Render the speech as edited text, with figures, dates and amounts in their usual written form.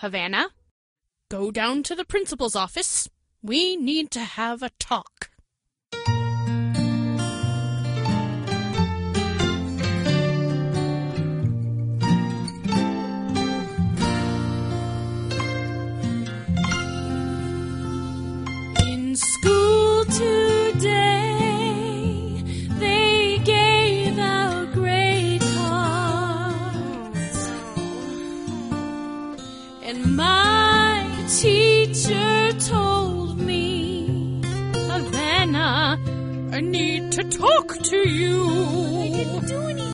Havana, go down to the principal's office. We need to have a talk. In school today, they gave out grade cards, and my teacher told me, Havana, I need to talk to you.